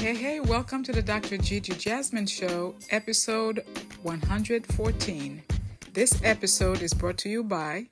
Hey, welcome to the Dr. Gigi Jasmine Show, episode 114. This episode is brought to you by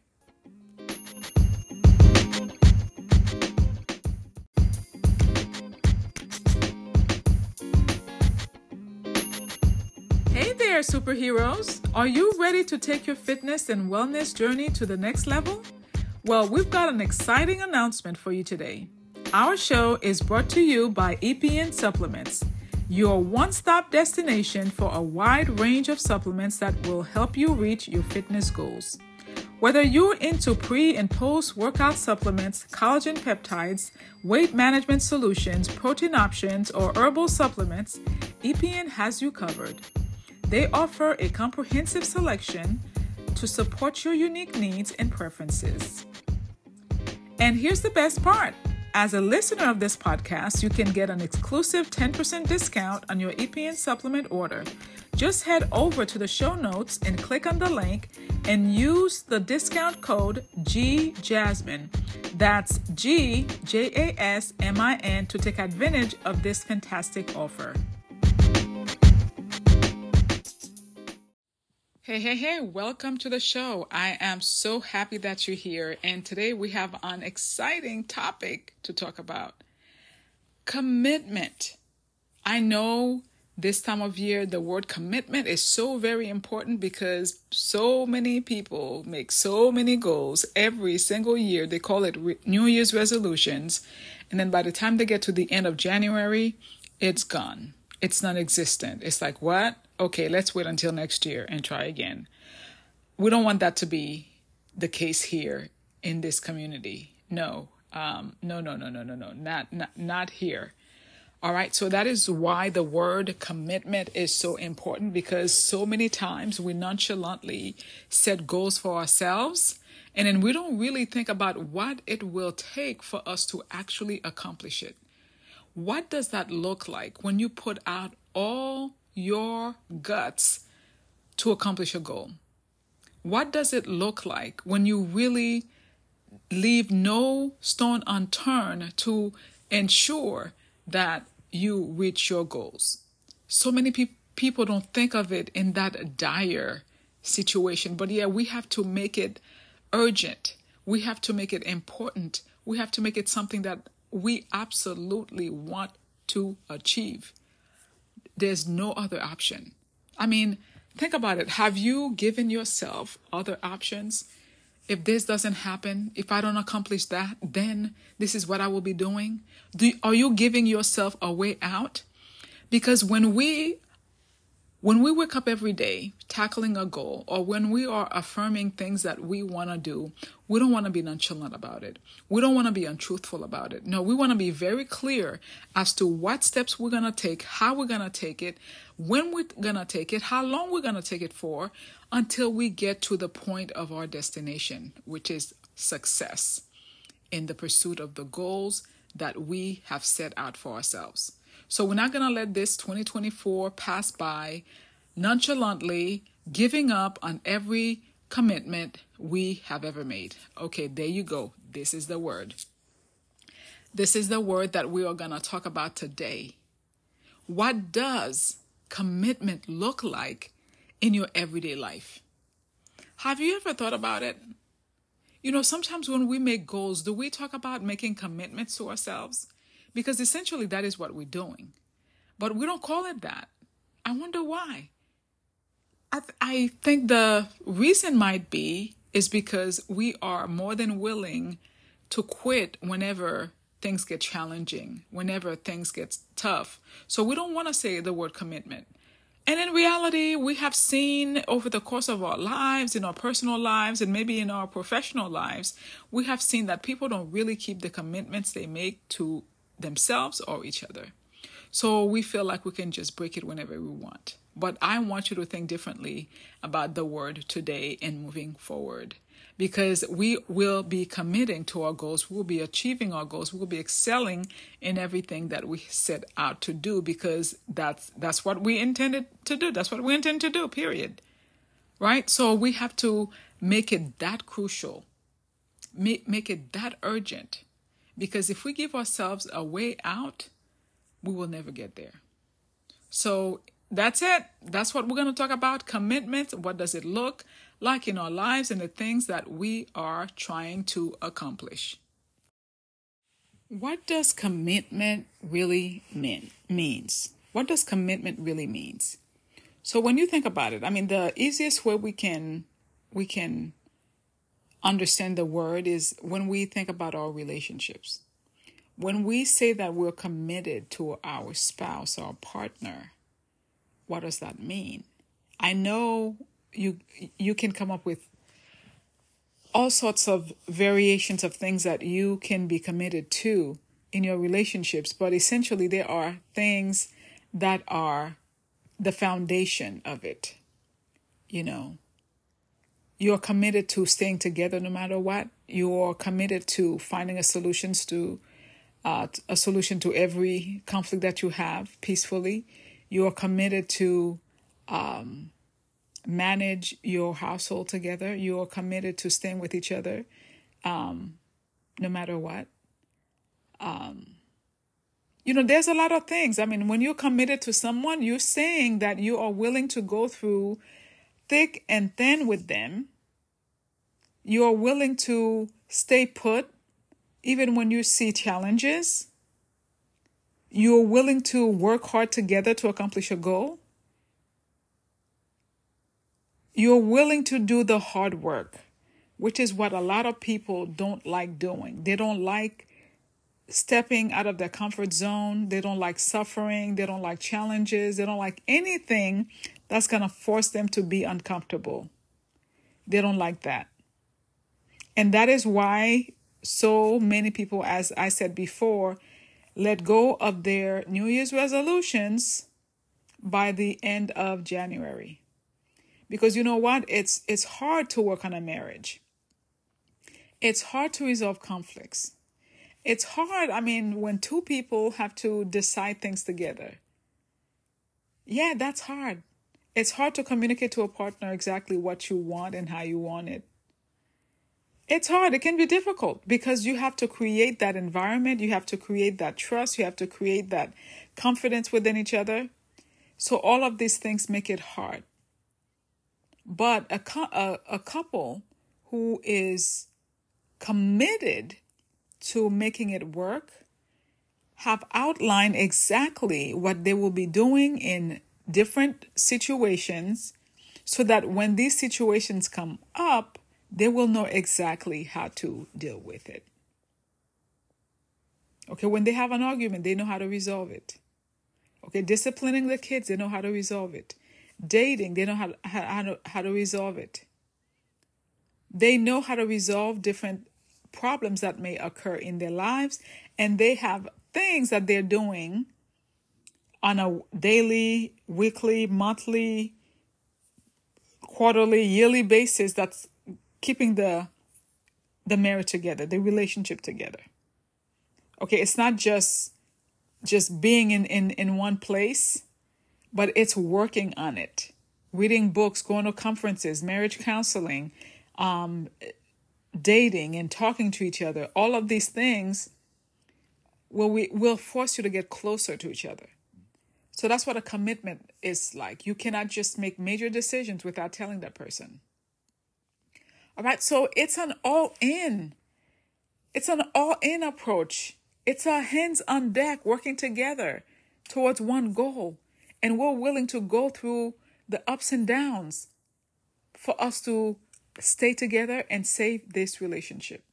Hey there, superheroes! Are you ready to take your fitness and wellness journey to the next level? Well, we've got an exciting announcement for you today. Our show is brought to you by EPN Supplements, your one-stop destination for a wide range of supplements that will help you reach your fitness goals. Whether you're into pre- and post-workout supplements, collagen peptides, weight management solutions, protein options, or herbal supplements, EPN has you covered. They offer a comprehensive selection to support your unique needs and preferences. And here's the best part. As a listener of this podcast, you can get an exclusive 10% discount on your EPN supplement order. Just head over to the show notes and click on the link and use the discount code GJasmine. That's GJasmin to take advantage of this fantastic offer. Hey, welcome to the show. I am so happy that you're here. And today we have an exciting topic to talk about. Commitment. I know this time of year, the word commitment is so very important because so many people make so many goals every single year. They call it New Year's resolutions. And then by the time they get to the end of January, it's gone. It's non-existent. It's like, what? Okay, let's wait until next year and try again. We don't want that to be the case here in this community. No, not here. All right, so that is why the word commitment is so important, because so many times we nonchalantly set goals for ourselves and then we don't really think about what it will take for us to actually accomplish it. What does that look like when you put out all your guts to accomplish a goal? What does it look like when you really leave no stone unturned to ensure that you reach your goals? So many people don't think of it in that dire situation, but yeah, we have to make it urgent. We have to make it important. We have to make it something that we absolutely want to achieve. There's no other option. I mean, think about it. Have you given yourself other options? If this doesn't happen, if I don't accomplish that, then this is what I will be doing. Are you giving yourself a way out? Because when we wake up every day tackling a goal, or when we are affirming things that we want to do, we don't want to be nonchalant about it. We don't want to be untruthful about it. No, we want to be very clear as to what steps we're going to take, how we're going to take it, when we're going to take it, how long we're going to take it for, until we get to the point of our destination, which is success in the pursuit of the goals that we have set out for ourselves. So we're not going to let this 2024 pass by nonchalantly, giving up on every commitment we have ever made. Okay, there you go. This is the word. This is the word that we are going to talk about today. What does commitment look like in your everyday life? Have you ever thought about it? You know, sometimes when we make goals, do we talk about making commitments to ourselves? Because essentially that is what we're doing. But we don't call it that. I wonder why. I think the reason might be is because we are more than willing to quit whenever things get challenging, whenever things get tough. So we don't want to say the word commitment. And in reality, we have seen over the course of our lives, in our personal lives, and maybe in our professional lives, we have seen that people don't really keep the commitments they make to themselves or each other. So we feel like we can just break it whenever we want. But I want you to think differently about the word today and moving forward, because we will be committing to our goals. We'll be achieving our goals. We'll be excelling in everything that we set out to do, because that's what we intended to do. That's what we intend to do, period. Right? So we have to make it that crucial, make it that urgent, because if we give ourselves a way out, we will never get there. So that's it. That's what we're going to talk about. Commitment. What does it look like in our lives and the things that we are trying to accomplish? What does commitment really means? What does commitment really means? So when you think about it, I mean, the easiest way we can understand the word is when we think about our relationships. When we say that we're committed to our spouse or partner, what does that mean? I know you can come up with all sorts of variations of things that you can be committed to in your relationships, but essentially there are things that are the foundation of it. You know, you're committed to staying together no matter what. You're committed to finding a solution to every conflict that you have peacefully. You are committed to manage your household together. You are committed to staying with each other no matter what. There's a lot of things. I mean, when you're committed to someone, you're saying that you are willing to go through thick and thin with them. You are willing to stay put even when you see challenges. You're willing to work hard together to accomplish a goal. You're willing to do the hard work, which is what a lot of people don't like doing. They don't like stepping out of their comfort zone. They don't like suffering. They don't like challenges. They don't like anything that's going to force them to be uncomfortable. They don't like that. And that is why so many people, as I said before, let go of their New Year's resolutions by the end of January. Because you know what? It's hard to work on a marriage. It's hard to resolve conflicts. It's hard, when two people have to decide things together. Yeah, that's hard. It's hard to communicate to a partner exactly what you want and how you want it. It's hard. It can be difficult because you have to create that environment. You have to create that trust. You have to create that confidence within each other. So all of these things make it hard. But a couple who is committed to making it work have outlined exactly what they will be doing in different situations so that when these situations come up, they will know exactly how to deal with it. Okay, when they have an argument, they know how to resolve it. Okay, disciplining the kids, they know how to resolve it. Dating, they know how to resolve it. They know how to resolve different problems that may occur in their lives, and they have things that they're doing on a daily, weekly, monthly, quarterly, yearly basis that's keeping the marriage together, the relationship together. Okay, it's not just being in one place, but it's working on it. Reading books, going to conferences, marriage counseling, dating and talking to each other. All of these things will force you to get closer to each other. So that's what a commitment is like. You cannot just make major decisions without telling that person. All right, so it's an all-in. It's an all-in approach. It's a hands on deck working together towards one goal. And we're willing to go through the ups and downs for us to stay together and save this relationship.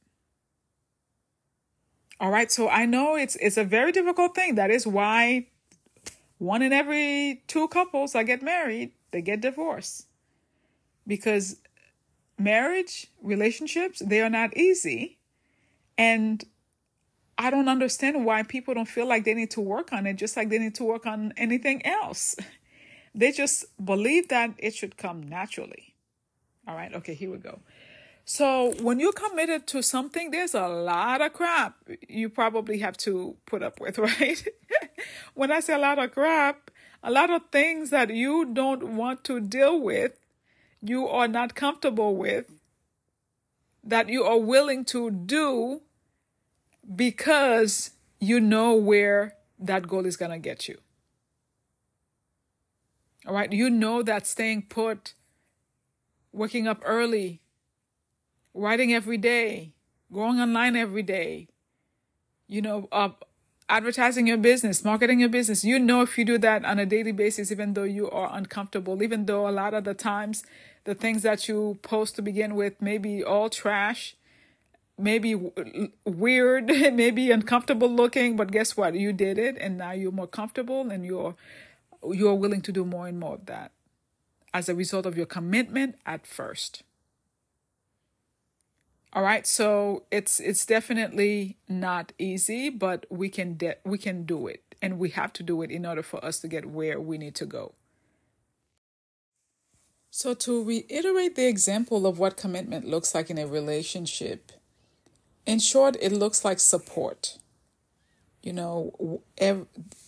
All right, so I know it's a very difficult thing. That is why 1 in every 2 couples that get married, they get divorced. Because marriage, relationships, they are not easy. And I don't understand why people don't feel like they need to work on it, just like they need to work on anything else. They just believe that it should come naturally. All right, okay, here we go. So when you're committed to something, there's a lot of crap you probably have to put up with, right? When I say a lot of crap, a lot of things that you don't want to deal with, you are not comfortable with, that you are willing to do because you know where that goal is going to get you. All right. You know that staying put, waking up early, writing every day, going online every day, advertising your business, marketing your business. You know, if you do that on a daily basis, even though you are uncomfortable, even though a lot of the times the things that you post to begin with may be all trash, maybe weird, maybe uncomfortable looking, but guess what? You did it, and now you're more comfortable, and you're willing to do more and more of that as a result of your commitment at first. All right, so it's definitely not easy, but we can do it, and we have to do it in order for us to get where we need to go. So to reiterate the example of what commitment looks like in a relationship, in short, it looks like support. The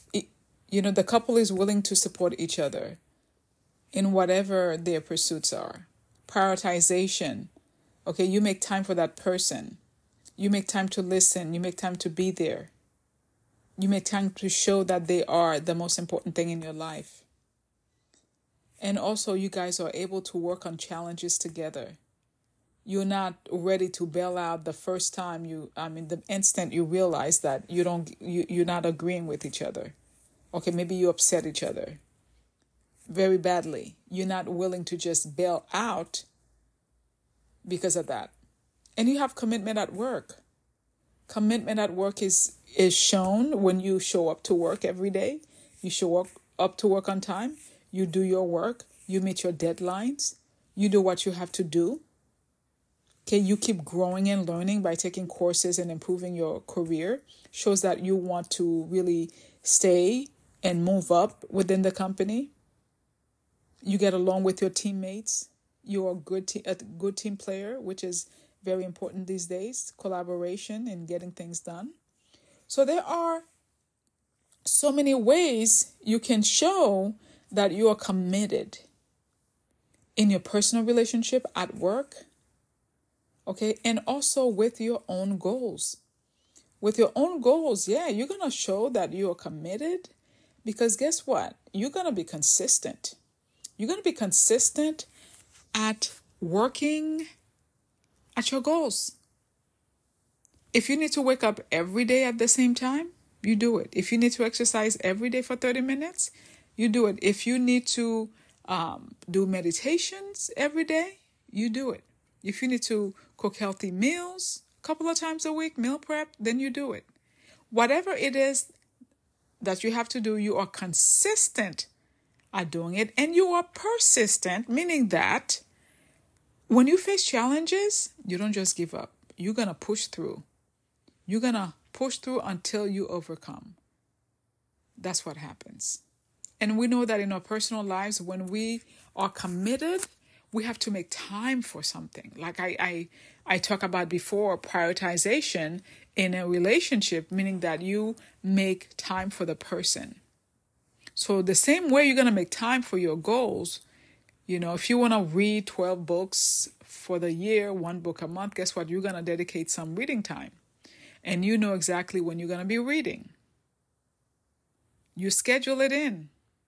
couple is willing to support each other in whatever their pursuits are. Prioritization. Okay, you make time for that person. You make time to listen. You make time to be there. You make time to show that they are the most important thing in your life. And also, you guys are able to work on challenges together. You're not ready to bail out the first time the instant you realize that you're not agreeing with each other. Okay, maybe you upset each other very badly. You're not willing to just bail out because of that. And you have commitment at work. Commitment at work is shown when you show up to work every day. You show up to work on time. You do your work. You meet your deadlines. You do what you have to do. Okay, you keep growing and learning by taking courses and improving your career. Shows that you want to really stay and move up within the company. You get along with your teammates. You're a good team player, which is very important these days. Collaboration and getting things done. So there are so many ways you can show that you are committed in your personal relationship, at work, okay, and also with your own goals. With your own goals, you're going to show that you are committed, because guess what? You're going to be consistent. You're going to be consistent at working at your goals. If you need to wake up every day at the same time, you do it. If you need to exercise every day for 30 minutes, you do it. If you need to do meditations every day, you do it. If you need to cook healthy meals a couple of times a week, meal prep, then you do it. Whatever it is that you have to do, you are consistent at doing it, and you are persistent, meaning that when you face challenges, you don't just give up. You're going to push through. You're going to push through until you overcome. That's what happens. And we know that in our personal lives, when we are committed, we have to make time for something. Like I talked about before, prioritization in a relationship, meaning that you make time for the person. So the same way you're going to make time for your goals, if you want to read 12 books for the year, 1 book a month, guess what? You're going to dedicate some reading time. And you know exactly when you're going to be reading. You schedule it in.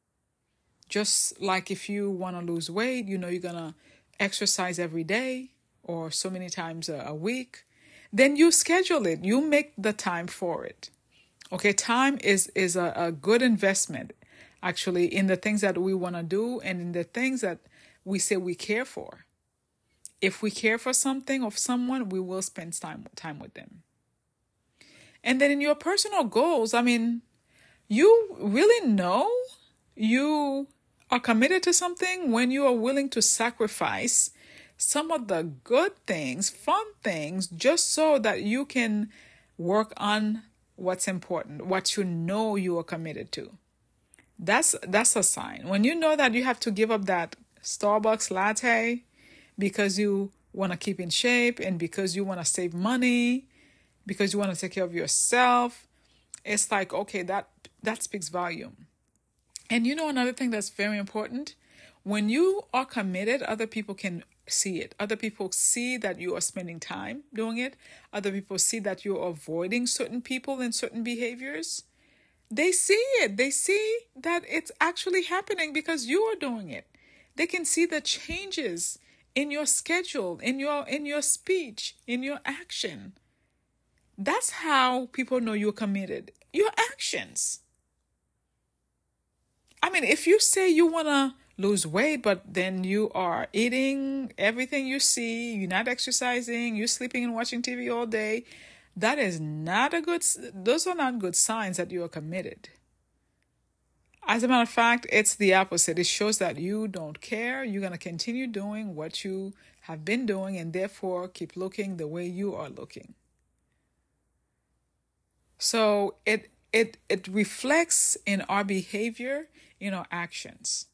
Just like if you want to lose weight, you're going to exercise every day or so many times a week. Then you schedule it. You make the time for it. Okay, time is a good investment, actually, in the things that we want to do and in the things that we say we care for. If we care for something or someone, we will spend time with them. And then in your personal goals, you really know you are committed to something when you are willing to sacrifice some of the good things, fun things, just so that you can work on what's important, what you know you are committed to. That's a sign. When you know that you have to give up that Starbucks latte because you want to keep in shape and because you want to save money, because you want to take care of yourself, it's like, okay, that speaks volume. And another thing that's very important, when you are committed, other people can see it. Other people see that you are spending time doing it. Other people see that you're avoiding certain people and certain behaviors. They see it. They see that it's actually happening because you are doing it. They can see the changes in your schedule, in your speech, in your action. That's how people know you're committed. Your actions. I mean, if you say you want to lose weight, but then you are eating everything you see, you're not exercising, you're sleeping and watching TV all day, that is not those are not good signs that you are committed. As a matter of fact, it's the opposite. It shows that you don't care. You're going to continue doing what you have been doing and therefore keep looking the way you are looking. So it reflects in our behavior, in our actions.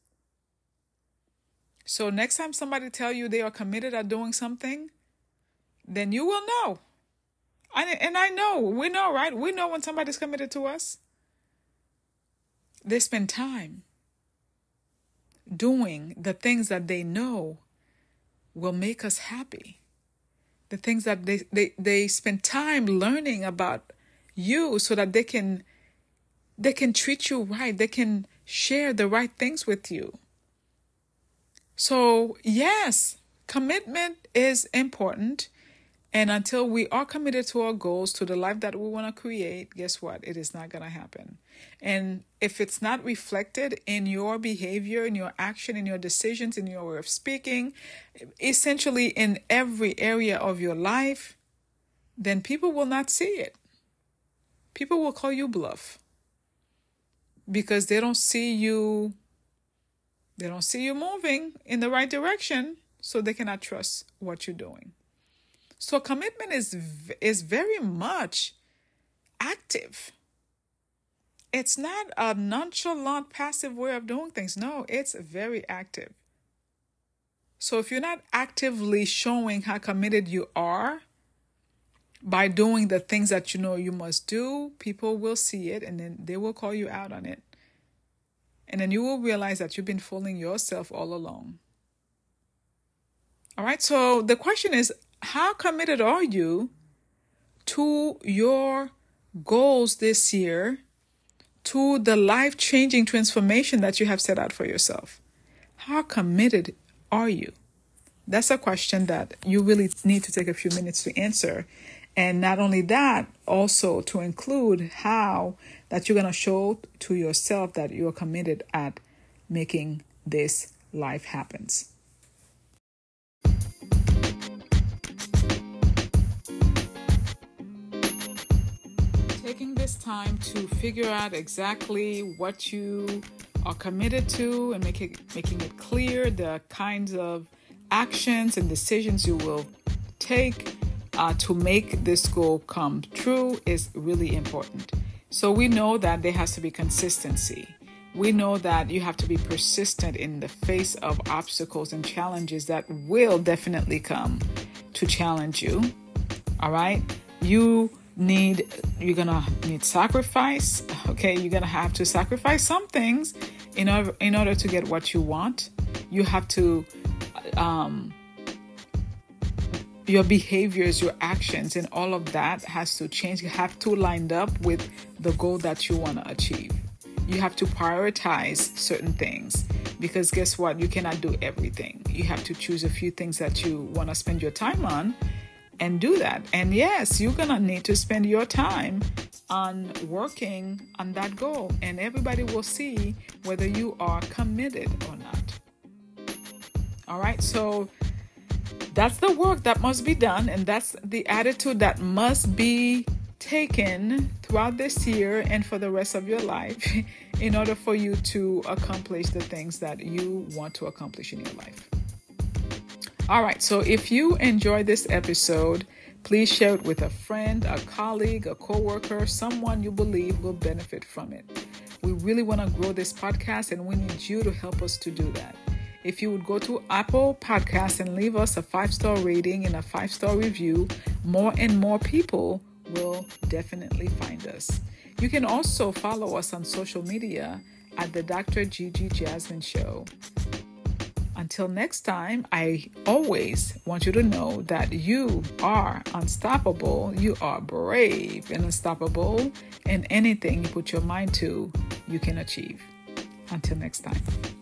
So next time somebody tell you they are committed at doing something, then you will know. And I know, we know, right? We know when somebody's committed to us. They spend time doing the things that they know will make us happy. The things that they spend time learning about you so that they can treat you right. They can share the right things with you. So yes, commitment is important. And until we are committed to our goals, to the life that we want to create, guess what? It is not going to happen. And if it's not reflected in your behavior, in your action, in your decisions, in your way of speaking, essentially in every area of your life, then people will not see it. People will call you bluff because they don't see you moving in the right direction, so they cannot trust what you're doing. So commitment is very much active. It's not a nonchalant, passive way of doing things. No, it's very active. So if you're not actively showing how committed you are by doing the things that you know you must do, people will see it and then they will call you out on it. And then you will realize that you've been fooling yourself all along. All right, so the question is, how committed are you to your goals this year, to the life-changing transformation that you have set out for yourself? How committed are you? That's a question that you really need to take a few minutes to answer. And not only that, also to include how that you're going to show to yourself that you're committed at making this life happen. Taking this time to figure out exactly what you are committed to and making it clear the kinds of actions and decisions you will take to make this goal come true is really important. So we know that there has to be consistency. We know that you have to be persistent in the face of obstacles and challenges that will definitely come to challenge you. All right? You're gonna need sacrifice. Okay, you're gonna have to sacrifice some things in order to get what you want. You have to your behaviors, your actions, and all of that has to change. You have to line up with the goal that you want to achieve. You have to prioritize certain things because guess what? You cannot do everything. You have to choose a few things that you want to spend your time on and do that. And yes, you're going to need to spend your time on working on that goal. And everybody will see whether you are committed or not. All right, so that's the work that must be done, and that's the attitude that must be taken throughout this year and for the rest of your life in order for you to accomplish the things that you want to accomplish in your life. All right, so if you enjoyed this episode, please share it with a friend, a colleague, a coworker, someone you believe will benefit from it. We really want to grow this podcast, and we need you to help us to do that. If you would go to Apple Podcasts and leave us a 5-star rating and a 5-star review, more and more people will definitely find us. You can also follow us on social media at the Dr. Gigi Jasmine Show. Until until next time, I always want you to know that you are unstoppable. You are brave and unstoppable. And anything you put your mind to, you can achieve. Until next time.